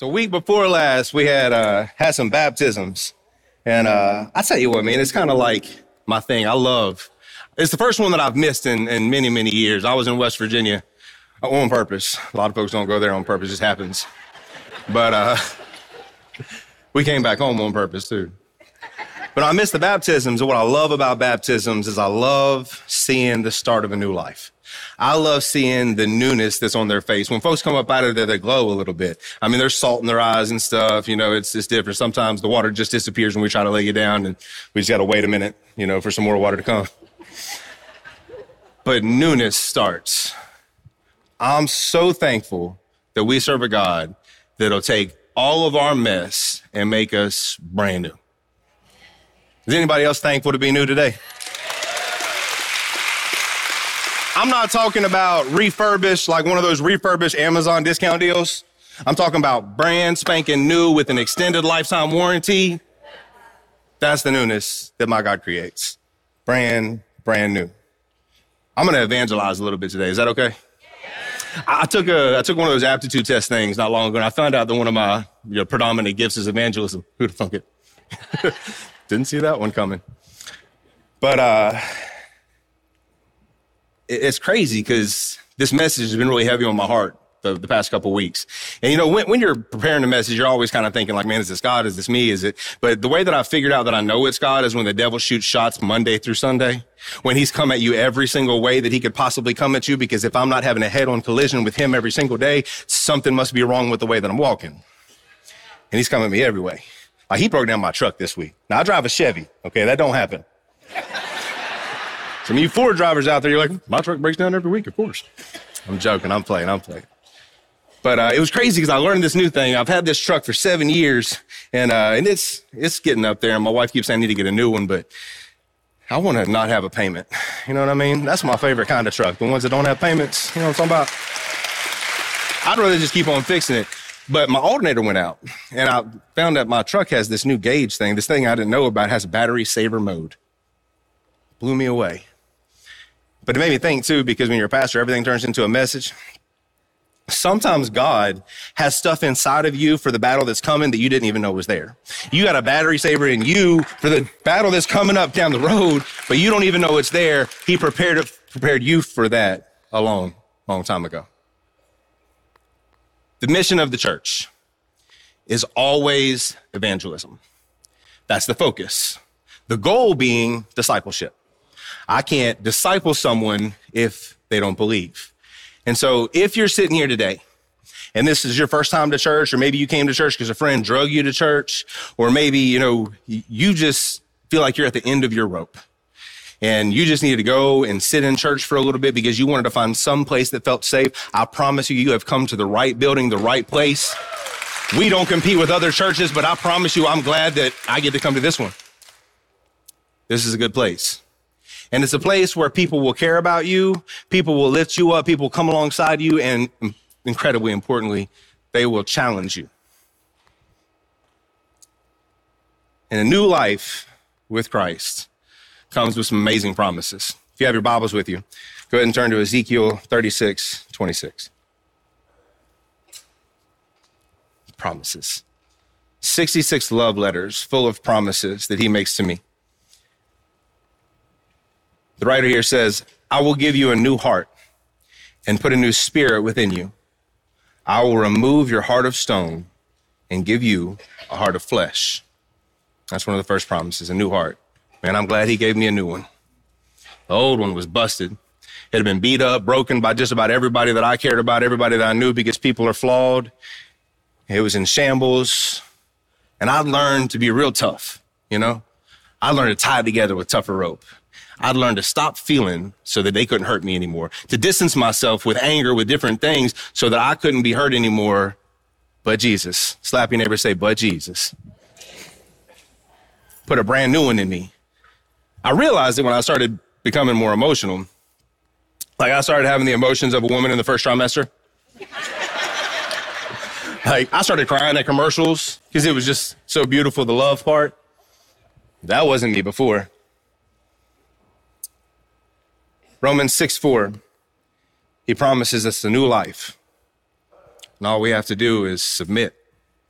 So week before last, we had some baptisms. And I tell you what, man, it's kind of like my thing. It's the first one that I've missed in many, many years. I was in West Virginia on purpose. A lot of folks don't go there on purpose. It just happens. But we came back home on purpose, too. But I missed the baptisms. And what I love about baptisms is I love seeing the start of a new life. I love seeing the newness that's on their face. When folks come up out of there, they glow a little bit. I mean, there's salt in their eyes and stuff. You know, it's different. Sometimes the water just disappears when we try to lay you down, and we just got to wait a minute, for some more water to come. But newness starts. I'm so thankful that we serve a God that'll take all of our mess and make us brand new. Is anybody else thankful to be new today? I'm not talking about refurbished, like one of those refurbished Amazon discount deals. I'm talking about brand spanking new with an extended lifetime warranty. That's the newness that my God creates. Brand new. I'm going to evangelize a little bit today. Is that okay? I took one of those aptitude test things not long ago, and I found out that one of my predominant gifts is evangelism. Who'd have thunk it? Didn't see that one coming. But it's crazy because this message has been really heavy on my heart the past couple of weeks. And when you're preparing the message, you're always kind of thinking like, man, is this God? Is this me? Is it? But the way that I figured out that I know it's God is when the devil shoots shots Monday through Sunday, when he's come at you every single way that he could possibly come at you, because if I'm not having a head-on collision with him every single day, something must be wrong with the way that I'm walking. And he's coming at me every way. Like he broke down my truck this week. Now I drive a Chevy. Okay, that don't happen. Some of you Ford drivers out there, you're like, my truck breaks down every week, of course. I'm joking. I'm playing. But it was crazy because I learned this new thing. I've had this truck for 7 years, and it's getting up there. And my wife keeps saying I need to get a new one, but I want to not have a payment. You know what I mean? That's my favorite kind of truck, the ones that don't have payments. You know what I'm talking about? I'd rather just keep on fixing it. But my alternator went out, and I found that my truck has this new gauge thing. This thing I didn't know about has battery saver mode. Blew me away. But it made me think, too, because when you're a pastor, everything turns into a message. Sometimes God has stuff inside of you for the battle that's coming that you didn't even know was there. You got a battery saver in you for the battle that's coming up down the road, but you don't even know it's there. He prepared you for that a long, long time ago. The mission of the church is always evangelism. That's the focus. The goal being discipleship. I can't disciple someone if they don't believe. And so if you're sitting here today and this is your first time to church, or maybe you came to church because a friend drug you to church, or maybe, you just feel like you're at the end of your rope and you just need to go and sit in church for a little bit because you wanted to find some place that felt safe, I promise you have come to the right building, the right place. We don't compete with other churches, but I promise you, I'm glad that I get to come to this one. This is a good place. And it's a place where people will care about you, people will lift you up, people will come alongside you, and incredibly importantly, they will challenge you. And a new life with Christ comes with some amazing promises. If you have your Bibles with you, go ahead and turn to Ezekiel 36:26. Promises. 66 love letters full of promises that he makes to me. The writer here says, I will give you a new heart and put a new spirit within you. I will remove your heart of stone and give you a heart of flesh. That's one of the first promises, a new heart. Man, I'm glad he gave me a new one. The old one was busted. It had been beat up, broken by just about everybody that I cared about, everybody that I knew, because people are flawed. It was in shambles. And I learned to be real tough, I learned to tie it together with tougher rope. I'd learned to stop feeling so that they couldn't hurt me anymore, to distance myself with anger, with different things so that I couldn't be hurt anymore, but Jesus. Slap your neighbor, say, but Jesus. Put a brand new one in me. I realized it when I started becoming more emotional. Like I started having the emotions of a woman in the first trimester. Like I started crying at commercials because it was just so beautiful, the love part. That wasn't me before. Romans 6:4, he promises us a new life. And all we have to do is submit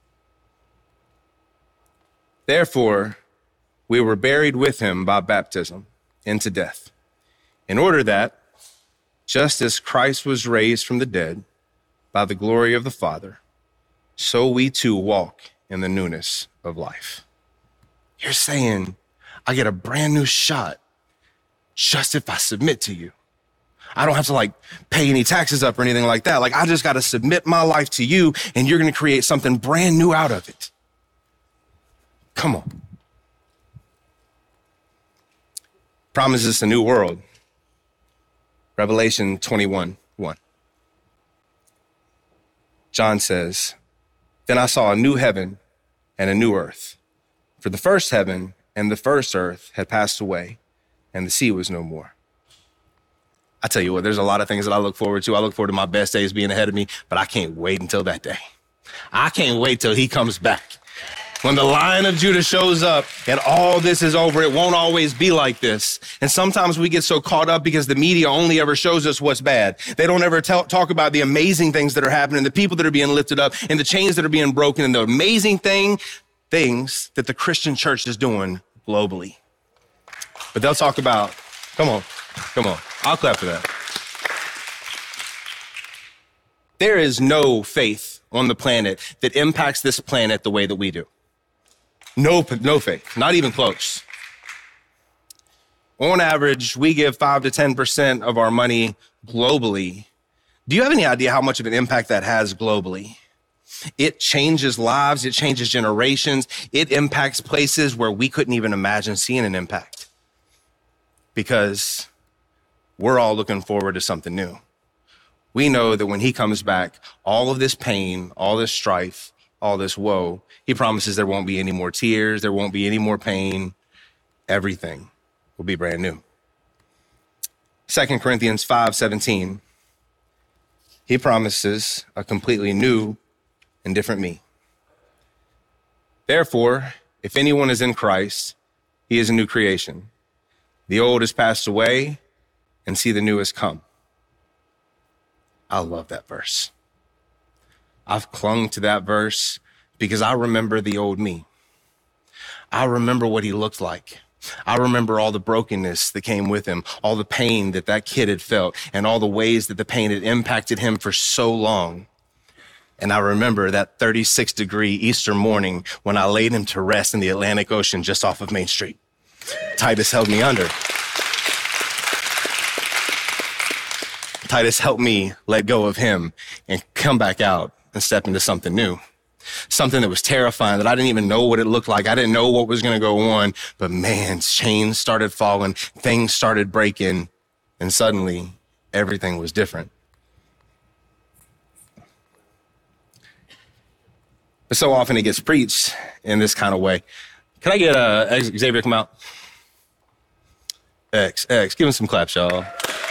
Therefore, we were buried with him by baptism into death, in order that, just as Christ was raised from the dead by the glory of the Father, so we too walk in the newness of life. You're saying, I get a brand new shot just if I submit to you. I don't have to pay any taxes up or anything like that. I just got to submit my life to you and you're going to create something brand new out of it. Come on. Promises us a new world. Revelation 21:1. John says, then I saw a new heaven and a new earth. For the first heaven and the first earth had passed away, and the sea was no more. I tell you what, there's a lot of things that I look forward to. I look forward to my best days being ahead of me, but I can't wait until that day. I can't wait till he comes back. When the Lion of Judah shows up and all this is over, it won't always be like this. And sometimes we get so caught up because the media only ever shows us what's bad. They don't ever talk about the amazing things that are happening, the people that are being lifted up, and the chains that are being broken, and the amazing things that the Christian church is doing globally. But they'll talk about, come on. I'll clap for that. There is no faith on the planet that impacts this planet the way that we do. No faith, not even close. On average, we give 5 to 10% of our money globally. Do you have any idea how much of an impact that has globally? It changes lives. It changes generations. It impacts places where we couldn't even imagine seeing an impact, because we're all looking forward to something new. We know that when he comes back, all of this pain, all this strife, all this woe, he promises there won't be any more tears. There won't be any more pain. Everything will be brand new. 2 Corinthians 5:17, he promises a completely new and different me. Therefore, if anyone is in Christ, he is a new creation. The old has passed away, and see, the new has come. I love that verse. I've clung to that verse because I remember the old me. I remember what he looked like. I remember all the brokenness that came with him, all the pain that kid had felt, and all the ways that the pain had impacted him for so long. And I remember that 36-degree Easter morning when I laid him to rest in the Atlantic Ocean just off of Main Street. Titus held me under. Titus helped me let go of him and come back out and step into something new. Something that was terrifying, that I didn't even know what it looked like. I didn't know what was going to go on. But man, chains started falling, things started breaking, and suddenly everything was different. But so often it gets preached in this kind of way. Can I get Xavier come out? X, give him some claps, y'all.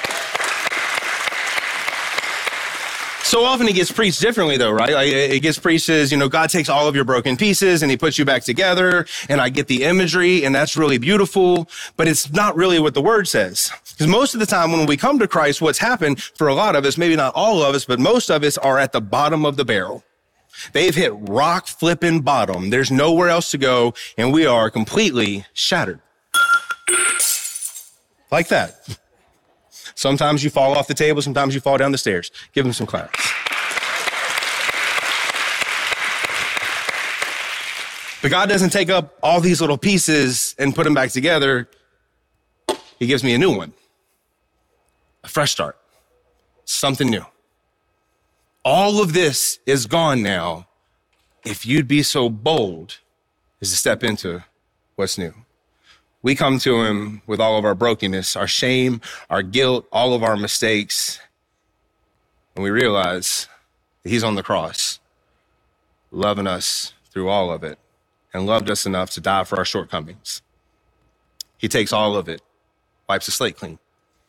So often it gets preached differently though, right? It gets preached as, God takes all of your broken pieces and he puts you back together, and I get the imagery and that's really beautiful, but it's not really what the word says. Because most of the time when we come to Christ, what's happened for a lot of us, maybe not all of us, but most of us are at the bottom of the barrel. They've hit rock flipping bottom. There's nowhere else to go, and we are completely shattered. Like that. Sometimes you fall off the table, sometimes you fall down the stairs. Give them some claps. But God doesn't take up all these little pieces and put them back together. He gives me a new one. A fresh start. Something new. All of this is gone now if you'd be so bold as to step into what's new. We come to him with all of our brokenness, our shame, our guilt, all of our mistakes. And we realize that he's on the cross, loving us through all of it, and loved us enough to die for our shortcomings. He takes all of it, wipes the slate clean.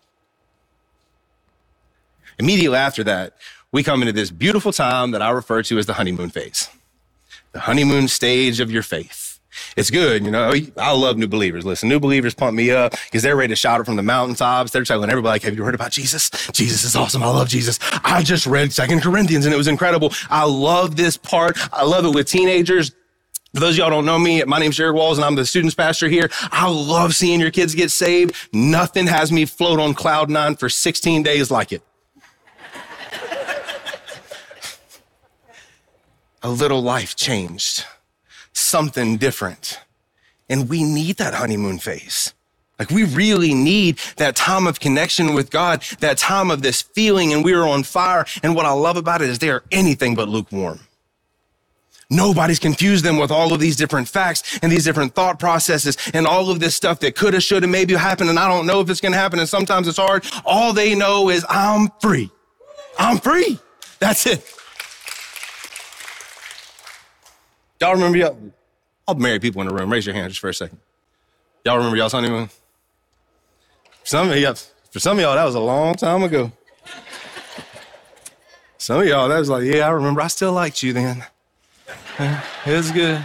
Immediately after that, we come into this beautiful time that I refer to as the honeymoon phase, the honeymoon stage of your faith. It's good, I love new believers. Listen, new believers pump me up because they're ready to shout it from the mountaintops. They're telling everybody, have you heard about Jesus? Jesus is awesome. I love Jesus. I just read 2 Corinthians and it was incredible. I love this part. I love it with teenagers. For those of y'all who don't know me, my name's Jared Walls and I'm the students pastor here. I love seeing your kids get saved. Nothing has me float on cloud nine for 16 days like it. A little life changed, something different. And we need that honeymoon phase. Like we really need that time of connection with God, that time of this feeling and we are on fire. And what I love about it is they are anything but lukewarm. Nobody's confused them with all of these different facts and these different thought processes and all of this stuff that coulda, shoulda, maybe happen. And I don't know if it's going to happen. And sometimes it's hard. All they know is I'm free. I'm free. That's it. Y'all remember all the married people in the room? Raise your hand just for a second. Y'all remember y'all's honeymoon? For some of y'all, that was a long time ago. Some of y'all, that was like, yeah, I remember. I still liked you then. It was good.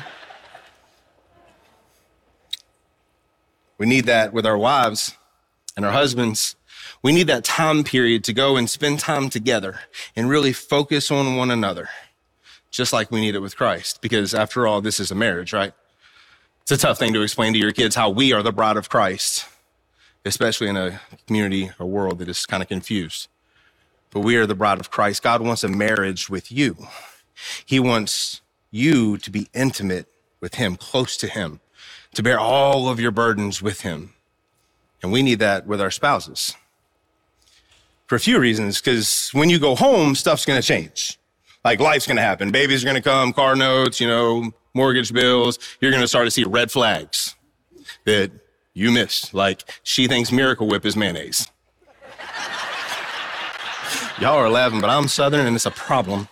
We need that with our wives and our husbands. We need that time period to go and spend time together and really focus on one another, just like we need it with Christ. Because after all, this is a marriage, right? It's a tough thing to explain to your kids how we are the bride of Christ, especially in a community or world that is kind of confused. But we are the bride of Christ. God wants a marriage with you. He wants you to be intimate with him, close to him, to bear all of your burdens with him. And we need that with our spouses for a few reasons, because when you go home, stuff's going to change. Like life's going to happen. Babies are going to come, car notes, mortgage bills. You're going to start to see red flags that you missed. Like she thinks Miracle Whip is mayonnaise. Y'all are laughing, but I'm Southern and it's a problem.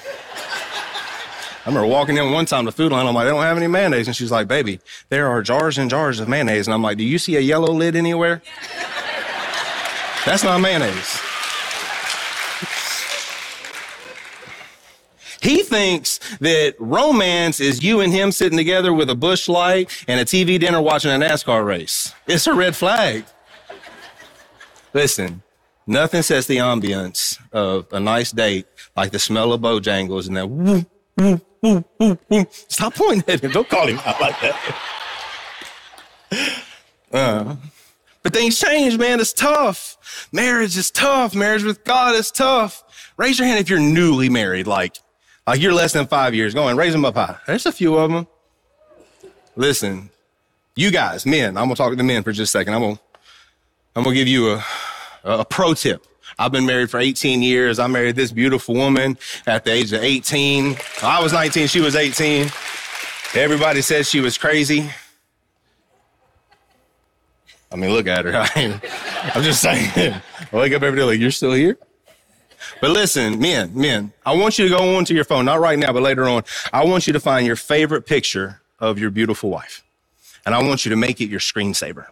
I remember walking in one time to food line. I'm like, they don't have any mayonnaise. And she's like, baby, there are jars and jars of mayonnaise. And I'm like, do you see a yellow lid anywhere? That's not mayonnaise. He thinks that romance is you and him sitting together with a Busch Light and a TV dinner watching a NASCAR race. It's a red flag. Listen, nothing sets the ambience of a nice date like the smell of Bojangles and that woo, woo, woo, woo, woo. Stop pointing at him. Don't call him out like that. But things change, man. It's tough. Marriage is tough. Marriage with God is tough. Raise your hand if you're newly married, like you're less than 5 years. Go on, raise them up high. There's a few of them. Listen, you guys, men, I'm going to talk to the men for just a second. I'm going to give you a pro tip. I've been married for 18 years. I married this beautiful woman at the age of 18. I was 19. She was 18. Everybody said she was crazy. I mean, look at her. I'm just saying. I wake up every day like, you're still here? But listen, men, I want you to go onto your phone, not right now, but later on. I want you to find your favorite picture of your beautiful wife. And I want you to make it your screensaver.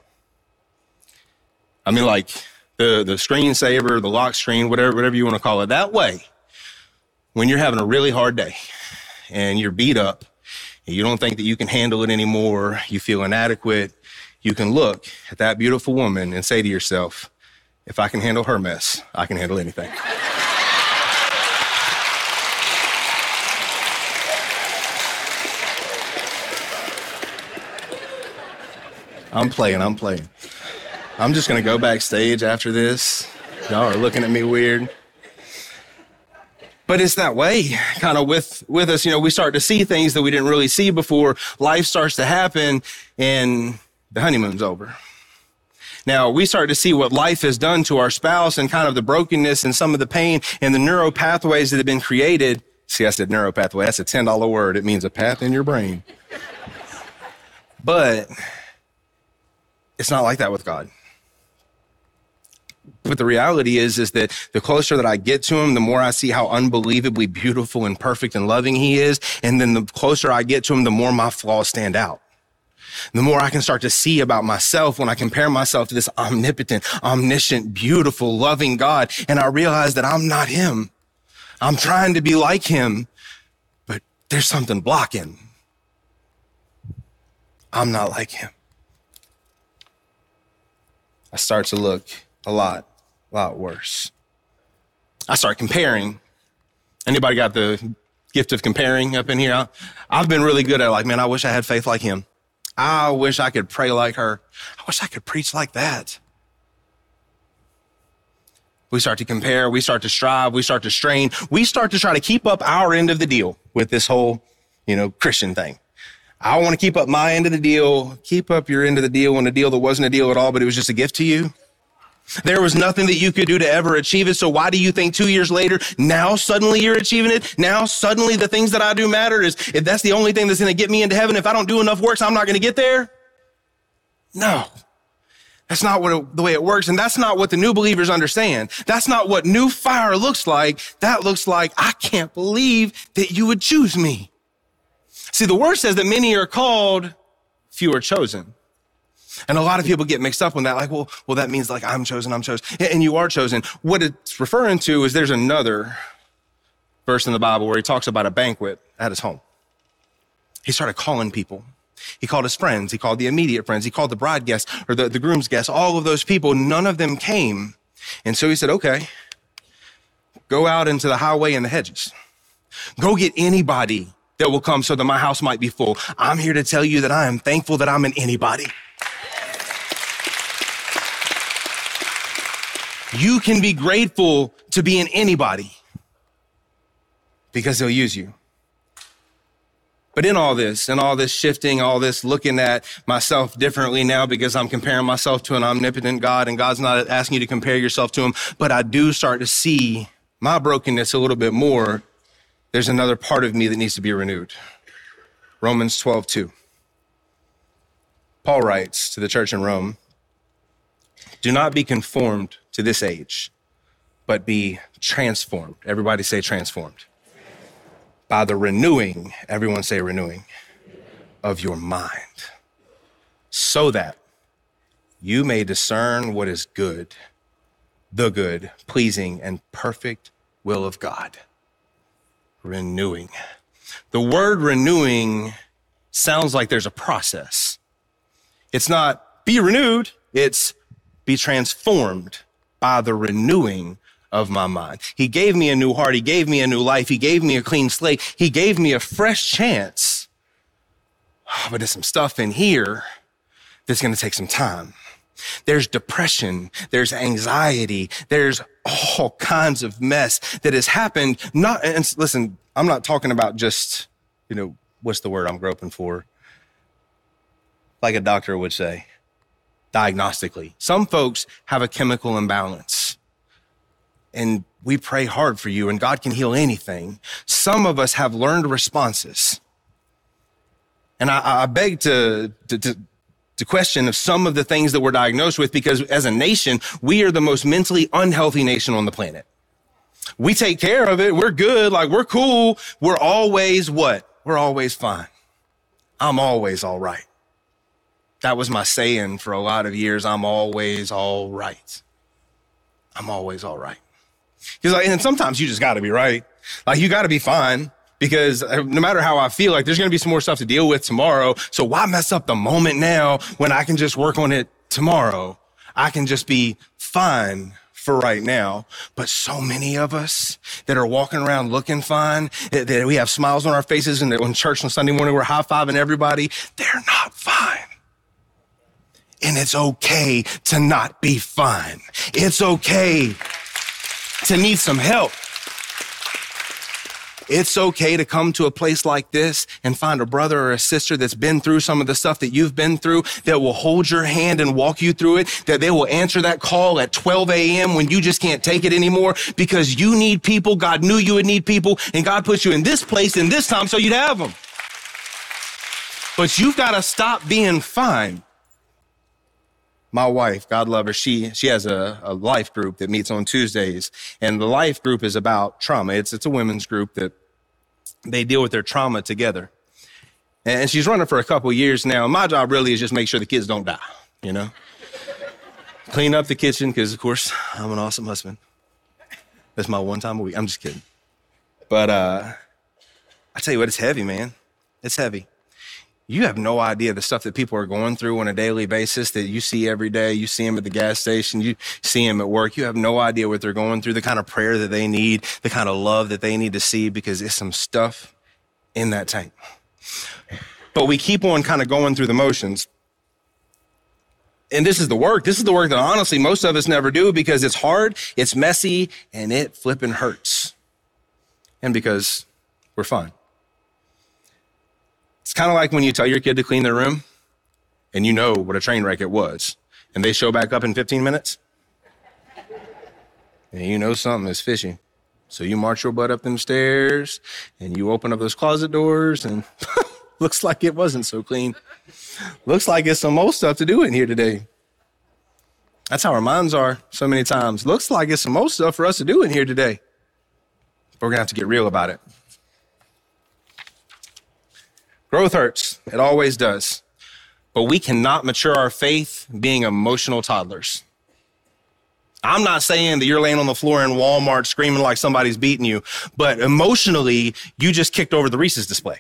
I mean, like the screensaver, the lock screen, whatever you want to call it. That way, when you're having a really hard day and you're beat up and you don't think that you can handle it anymore, you feel inadequate, you can look at that beautiful woman and say to yourself, if I can handle her mess, I can handle anything. I'm playing. I'm just going to go backstage after this. Y'all are looking at me weird. But it's that way kind of with us. We start to see things that we didn't really see before. Life starts to happen and the honeymoon's over. Now, we start to see what life has done to our spouse and kind of the brokenness and some of the pain and the neural pathways that have been created. See, I said neural pathway. That's a $10 word. It means a path in your brain. But it's not like that with God. But the reality is that the closer that I get to him, the more I see how unbelievably beautiful and perfect and loving he is. And then the closer I get to him, the more my flaws stand out. The more I can start to see about myself when I compare myself to this omnipotent, omniscient, beautiful, loving God. And I realize that I'm not him. I'm trying to be like him, but there's something blocking. I'm not like him. I start to look a lot worse. I start comparing. Anybody got the gift of comparing up in here. I've been really good at like, man, I wish I had faith like him. I wish I could pray like her. I wish I could preach like that. We start to compare. We start to strive. We start to strain. We start to try to keep up our end of the deal with this whole, Christian thing. I want to keep up my end of the deal. Keep up your end of the deal on a deal that wasn't a deal at all, but it was just a gift to you. There was nothing that you could do to ever achieve it. So why do you think 2 years later, now suddenly you're achieving it? Now suddenly the things that I do matter? Is if that's the only thing that's going to get me into heaven, if I don't do enough works, I'm not going to get there? No. That's not the way it works. And that's not what the new believers understand. That's not what new fire looks like. That looks like, I can't believe that you would choose me. See, the word says that many are called, few are chosen. And a lot of people get mixed up on that. Like, well, that means like I'm chosen. And you are chosen. What it's referring to is there's another verse in the Bible where he talks about a banquet at his home. He started calling people. He called his friends. He called the immediate friends. He called the bride guests or the groom's guests. All of those people, none of them came. And so he said, okay, go out into the highway and the hedges. Go get anybody that will come so that my house might be full. I'm here to tell you that I am thankful that I'm an anybody. You can be grateful to be an anybody because he'll use you. But in all this shifting, all this looking at myself differently now because I'm comparing myself to an omnipotent God and God's not asking you to compare yourself to him, but I do start to see my brokenness a little bit more. There's another part of me that needs to be renewed. Romans 12:2. Paul writes to the church in Rome, do not be conformed to this age, but be transformed. Everybody say transformed. By the renewing, everyone say renewing, of your mind, so that you may discern what is good, the good, pleasing, and perfect will of God. Renewing. The word renewing sounds like there's a process. It's not be renewed, it's be transformed by the renewing of my mind. He gave me a new heart. He gave me a new life. He gave me a clean slate. He gave me a fresh chance. But there's some stuff in here that's going to take some time. There's depression. There's anxiety. There's all kinds of mess that has happened. And listen, I'm not talking about just, what's the word I'm groping for? Like a doctor would say, diagnostically. Some folks have a chemical imbalance. And we pray hard for you, and God can heal anything. Some of us have learned responses. And I beg to question of some of the things that we're diagnosed with, because as a nation, we are the most mentally unhealthy nation on the planet. We take care of it. We're good. Like, we're cool. We're always what? We're always fine. I'm always all right. That was my saying for a lot of years. I'm always all right. I'm always all right. And sometimes you just got to be right. Like, you got to be fine, because no matter how I feel, like, there's going to be some more stuff to deal with tomorrow. So why mess up the moment now when I can just work on it tomorrow? I can just be fine for right now. But so many of us that are walking around looking fine, that we have smiles on our faces, and on church on Sunday morning, we're high-fiving everybody. They're not fine. And it's okay to not be fine. It's okay to need some help. It's okay to come to a place like this and find a brother or a sister that's been through some of the stuff that you've been through, that will hold your hand and walk you through it, that they will answer that call at 12 a.m. when you just can't take it anymore, because you need people. God knew you would need people, and God put you in this place in this time so you'd have them. But you've got to stop being fine. My wife, God love her, she has a life group that meets on Tuesdays. And the life group is about trauma. It's a women's group that they deal with their trauma together. And she's running for a couple of years now. My job really is just make sure the kids don't die, Clean up the kitchen, because, of course, I'm an awesome husband. That's my one time a week. I'm just kidding. But I tell you what, it's heavy, man. It's heavy. You have no idea the stuff that people are going through on a daily basis that you see every day. You see them at the gas station. You see them at work. You have no idea what they're going through, the kind of prayer that they need, the kind of love that they need to see, because it's some stuff in that tank. But we keep on kind of going through the motions. And this is the work. This is the work that honestly most of us never do, because it's hard, it's messy, and it flipping hurts. And because we're fun. It's kind of like when you tell your kid to clean their room and you know what a train wreck it was, and they show back up in 15 minutes. And you know something is fishy. So you march your butt up them stairs and you open up those closet doors and looks like it wasn't so clean. Looks like it's some old stuff to do in here today. That's how our minds are so many times. Looks like it's some old stuff for us to do in here today. But we're going to have to get real about it. Growth hurts. It always does. But we cannot mature our faith being emotional toddlers. I'm not saying that you're laying on the floor in Walmart screaming like somebody's beating you, but emotionally, you just kicked over the Reese's display.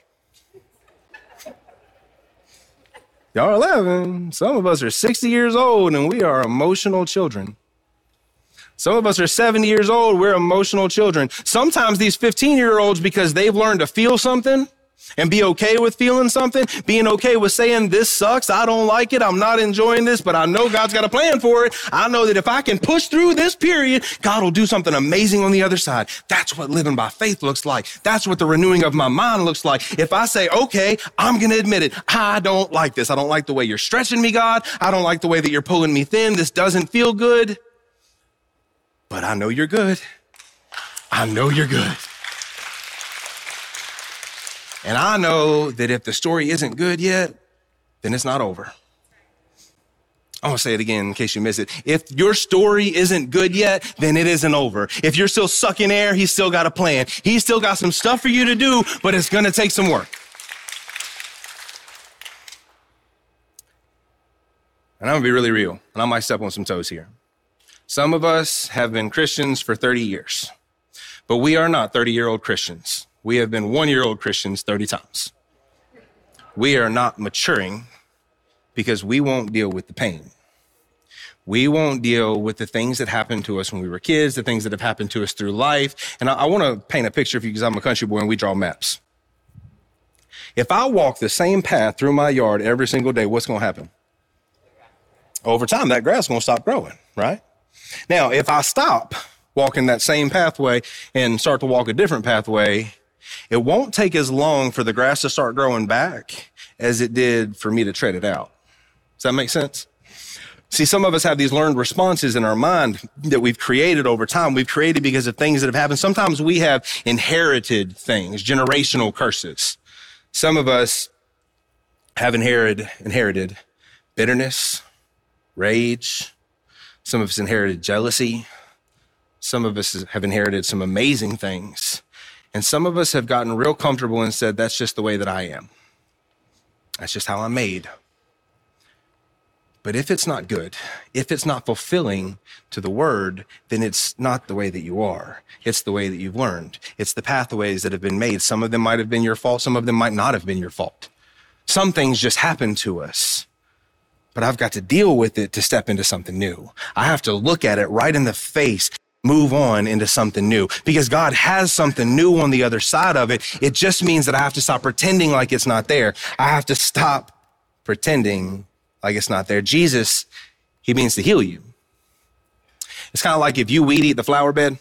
Y'all are laughing. Some of us are 60 years old and we are emotional children. Some of us are 70 years old. We're emotional children. Sometimes these 15-year-olds, because they've learned to feel something and be okay with feeling something, being okay with saying, this sucks, I don't like it, I'm not enjoying this, but I know God's got a plan for it. I know that if I can push through this period, God will do something amazing on the other side. That's what living by faith looks like. That's what the renewing of my mind looks like. If I say, okay, I'm going to admit it, I don't like this. I don't like the way you're stretching me, God. I don't like the way that you're pulling me thin. This doesn't feel good. But I know you're good. I know you're good. And I know that if the story isn't good yet, then it's not over. I'm going to say it again in case you miss it. If your story isn't good yet, then it isn't over. If you're still sucking air, he's still got a plan. He's still got some stuff for you to do, but it's going to take some work. And I'm going to be really real, and I might step on some toes here. Some of us have been Christians for 30 years, but we are not 30-year-old Christians. We have been 1-year-old Christians 30 times. We are not maturing because we won't deal with the pain. We won't deal with the things that happened to us when we were kids, the things that have happened to us through life. And I want to paint a picture for you because I'm a country boy and we draw maps. If I walk the same path through my yard every single day, what's going to happen? Over time, that grass is going to stop growing, right? Now, if I stop walking that same pathway and start to walk a different pathway, it won't take as long for the grass to start growing back as it did for me to tread it out. Does that make sense? See, some of us have these learned responses in our mind that we've created over time. We've created because of things that have happened. Sometimes we have inherited things, generational curses. Some of us have inherited bitterness, rage. Some of us inherited jealousy. Some of us have inherited some amazing things. And some of us have gotten real comfortable and said, that's just the way that I am. That's just how I'm made. But if it's not good, if it's not fulfilling to the word, then it's not the way that you are. It's the way that you've learned. It's the pathways that have been made. Some of them might have been your fault. Some of them might not have been your fault. Some things just happen to us. But I've got to deal with it to step into something new. I have to look at it right in the face, move on into something new, because God has something new on the other side of it. It just means that I have to stop pretending like it's not there. I have to stop pretending like it's not there. Jesus, he means to heal you. It's kind of like if you weed eat the flower bed.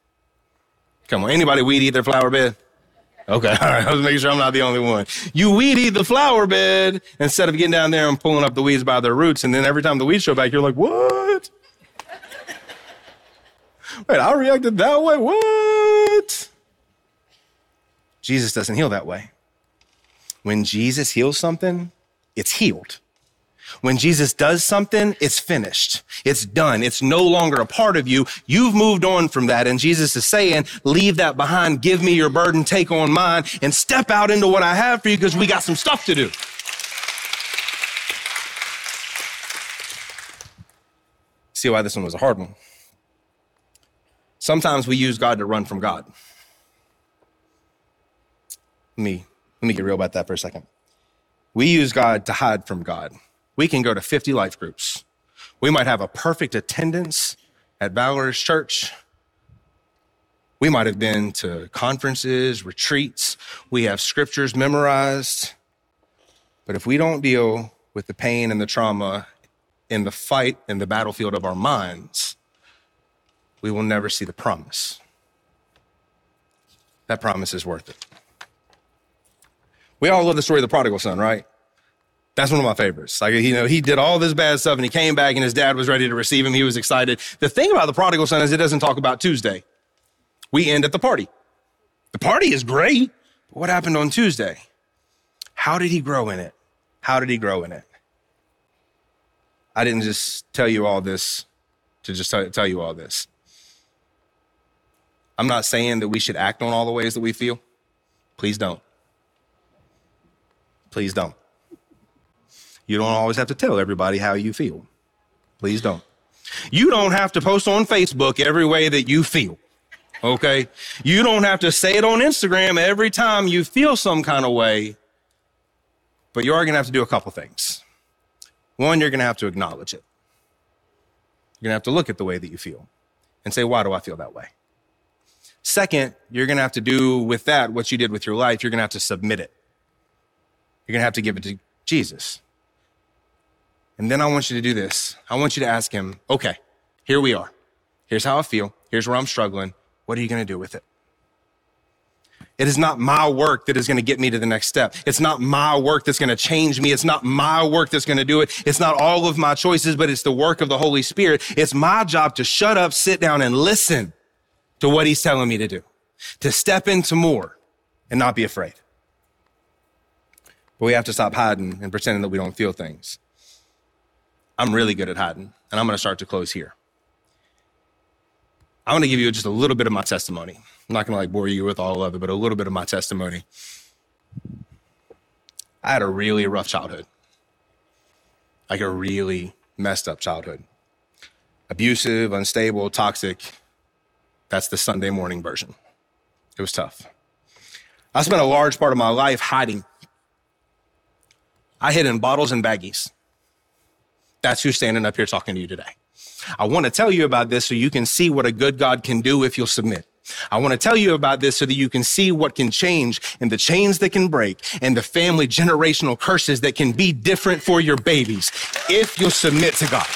Come on, anybody weed eat their flower bed? Okay, all right, I was making sure I'm not the only one. You weed eat the flower bed instead of getting down there and pulling up the weeds by their roots, and then every time the weeds show back, you're like, what? Wait, I reacted that way? What? Jesus doesn't heal that way. When Jesus heals something, it's healed. When Jesus does something, it's finished. It's done. It's no longer a part of you. You've moved on from that. And Jesus is saying, leave that behind. Give me your burden. Take on mine and step out into what I have for you, because we got some stuff to do. See why this one was a hard one. Sometimes we use God to run from God. Let me get real about that for a second. We use God to hide from God. We can go to 50 life groups. We might have a perfect attendance at Valorous Church. We might have been to conferences, retreats. We have scriptures memorized. But if we don't deal with the pain and the trauma in the fight in the battlefield of our minds, we will never see the promise. That promise is worth it. We all love the story of the prodigal son, right? That's one of my favorites. Like, he did all this bad stuff and he came back and his dad was ready to receive him. He was excited. The thing about the prodigal son is it doesn't talk about Tuesday. We end at the party. The party is great. But what happened on Tuesday? How did he grow in it? How did he grow in it? I didn't just tell you all this to just tell you all this. I'm not saying that we should act on all the ways that we feel. Please don't. Please don't. You don't always have to tell everybody how you feel. Please don't. You don't have to post on Facebook every way that you feel. Okay? You don't have to say it on Instagram every time you feel some kind of way. But you are going to have to do a couple things. One, you're going to have to acknowledge it. You're going to have to look at the way that you feel and say, why do I feel that way? Second, you're going to have to do with that what you did with your life. You're going to have to submit it. You're going to have to give it to Jesus. And then I want you to do this. I want you to ask him, okay, here we are. Here's how I feel. Here's where I'm struggling. What are you going to do with it? It is not my work that is going to get me to the next step. It's not my work that's going to change me. It's not my work that's going to do it. It's not all of my choices, but it's the work of the Holy Spirit. It's my job to shut up, sit down, and listen to what he's telling me to do, to step into more and not be afraid. But we have to stop hiding and pretending that we don't feel things. I'm really good at hiding, and I'm going to start to close here. I want to give you just a little bit of my testimony. I'm not going to bore you with all of it, but a little bit of my testimony. I had a really rough childhood, like a really messed up childhood. Abusive, unstable, toxic. That's the Sunday morning version. It was tough. I spent a large part of my life hiding. I hid in bottles and baggies. That's who's standing up here talking to you today. I want to tell you about this so you can see what a good God can do if you'll submit. I want to tell you about this so that you can see what can change and the chains that can break and the family generational curses that can be different for your babies if you'll submit to God.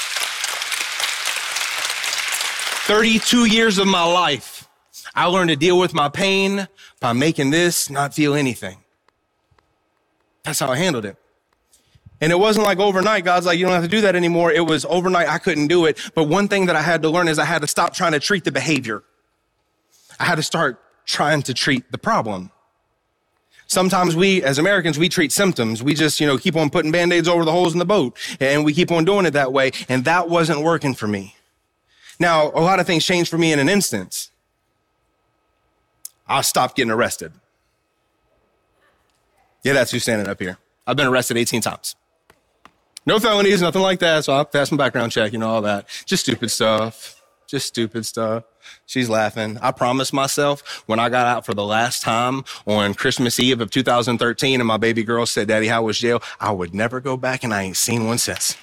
32 years of my life, I learned to deal with my pain by making this not feel anything. That's how I handled it. And it wasn't like overnight, God's like, you don't have to do that anymore. It was overnight, I couldn't do it. But one thing that I had to learn is I had to stop trying to treat the behavior. I had to start trying to treat the problem. Sometimes we, as Americans, we treat symptoms. We just, keep on putting Band-Aids over the holes in the boat. And we keep on doing it that way. And that wasn't working for me. Now, a lot of things changed for me in an instant. I stopped getting arrested. Yeah, that's who's standing up here. I've been arrested 18 times. No felonies, nothing like that. So I'll pass my background check, all that. Just stupid stuff. She's laughing. I promised myself when I got out for the last time on Christmas Eve of 2013 and my baby girl said, Daddy, how was jail? I would never go back and I ain't seen one since.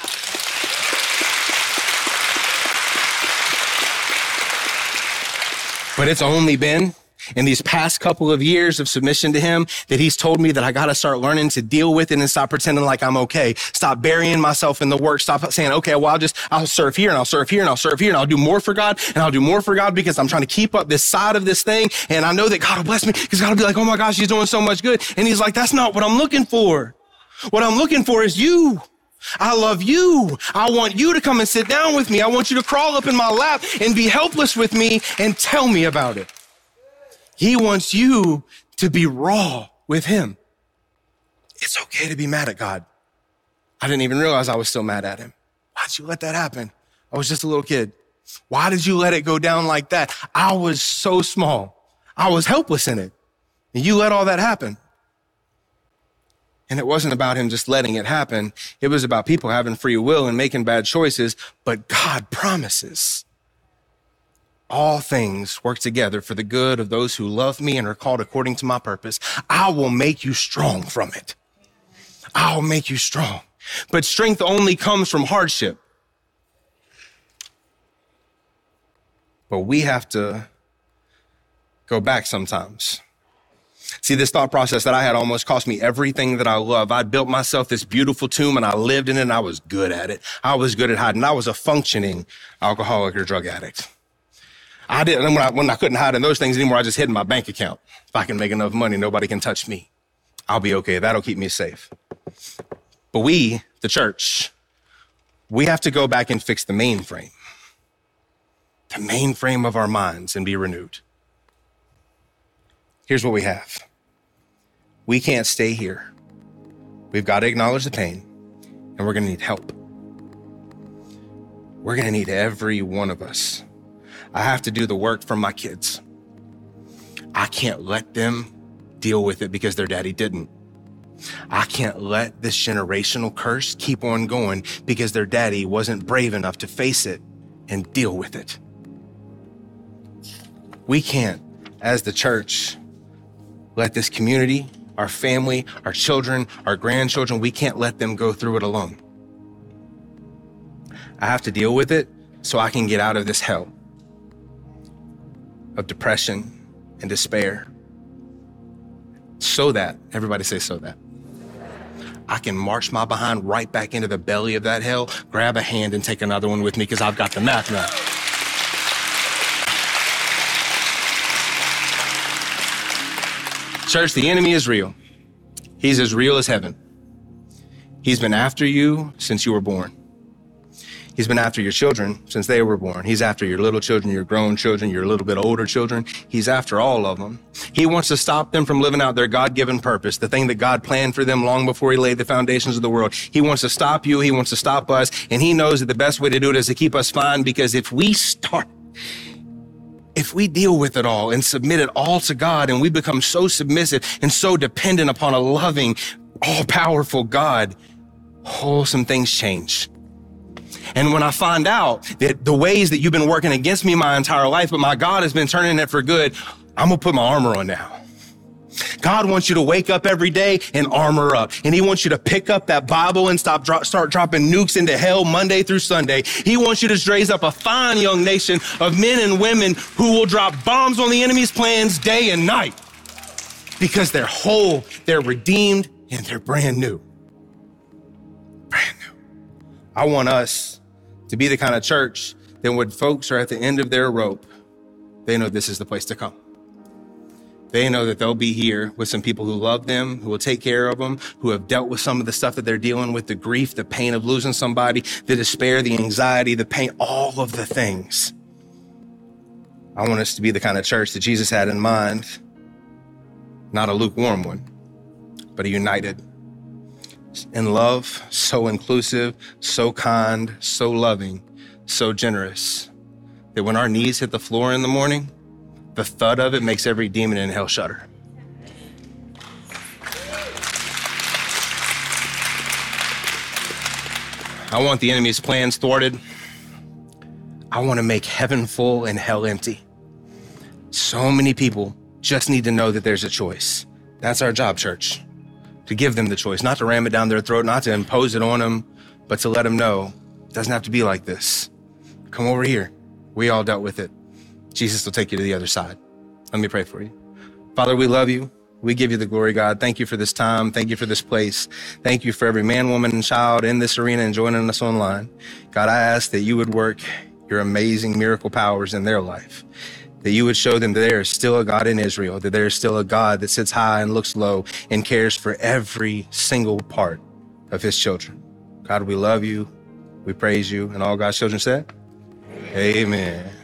But it's only been in these past couple of years of submission to him that he's told me that I got to start learning to deal with it and stop pretending like I'm okay. Stop burying myself in the work. Stop saying, okay, well, I'll serve here and I'll serve here and I'll serve here and I'll do more for God and I'll do more for God because I'm trying to keep up this side of this thing. And I know that God will bless me because God will be like, oh my gosh, he's doing so much good. And he's like, that's not what I'm looking for. What I'm looking for is you. I love you. I want you to come and sit down with me. I want you to crawl up in my lap and be helpless with me and tell me about it. He wants you to be raw with him. It's okay to be mad at God. I didn't even realize I was still mad at him. Why did you let that happen? I was just a little kid. Why did you let it go down like that? I was so small. I was helpless in it. And you let all that happen. And it wasn't about him just letting it happen. It was about people having free will and making bad choices. But God promises all things work together for the good of those who love me and are called according to my purpose. I will make you strong from it. I'll make you strong. But strength only comes from hardship. But we have to go back sometimes. See, this thought process that I had almost cost me everything that I love. I built myself this beautiful tomb and I lived in it and I was good at it. I was good at hiding. I was a functioning alcoholic or drug addict. When I couldn't hide in those things anymore, I just hid in my bank account. If I can make enough money, nobody can touch me. I'll be okay. That'll keep me safe. But we, the church, we have to go back and fix the mainframe of our minds and be renewed. Here's what we have. We can't stay here. We've got to acknowledge the pain, and we're going to need help. We're going to need every one of us. I have to do the work for my kids. I can't let them deal with it because their daddy didn't. I can't let this generational curse keep on going because their daddy wasn't brave enough to face it and deal with it. We can't, as the church, let this community, our family, our children, our grandchildren, we can't let them go through it alone. I have to deal with it so I can get out of this hell of depression and despair. So that, everybody say so that, I can march my behind right back into the belly of that hell, grab a hand and take another one with me because I've got the math now. Church, the enemy is real. He's as real as heaven. He's been after you since you were born. He's been after your children since they were born. He's after your little children, your grown children, your little bit older children. He's after all of them. He wants to stop them from living out their God-given purpose, the thing that God planned for them long before he laid the foundations of the world. He wants to stop you. He wants to stop us. And he knows that the best way to do it is to keep us fine, because if we deal with it all and submit it all to God, and we become so submissive and so dependent upon a loving, all-powerful God, some things change. And when I find out that the ways that you've been working against me my entire life, but my God has been turning it for good, I'm going to put my armor on now. God wants you to wake up every day and armor up. And he wants you to pick up that Bible and start dropping nukes into hell Monday through Sunday. He wants you to raise up a fine young nation of men and women who will drop bombs on the enemy's plans day and night, because they're whole, they're redeemed, and they're brand new. Brand new. I want us to be the kind of church that when folks are at the end of their rope, they know this is the place to come. They know that they'll be here with some people who love them, who will take care of them, who have dealt with some of the stuff that they're dealing with, the grief, the pain of losing somebody, the despair, the anxiety, the pain, all of the things. I want us to be the kind of church that Jesus had in mind, not a lukewarm one, but a united, in love, so inclusive, so kind, so loving, so generous, that when our knees hit the floor in the morning, the thud of it makes every demon in hell shudder. I want the enemy's plans thwarted. I want to make heaven full and hell empty. So many people just need to know that there's a choice. That's our job, church. To give them the choice, not to ram it down their throat, not to impose it on them, but to let them know it doesn't have to be like this. Come over here. We all dealt with it. Jesus will take you to the other side. Let me pray for you. Father, we love you. We give you the glory, God. Thank you for this time. Thank you for this place. Thank you for every man, woman, and child in this arena and joining us online. God, I ask that you would work your amazing miracle powers in their life, that you would show them that there is still a God in Israel, that there is still a God that sits high and looks low and cares for every single part of his children. God, we love you. We praise you. And all God's children said, amen.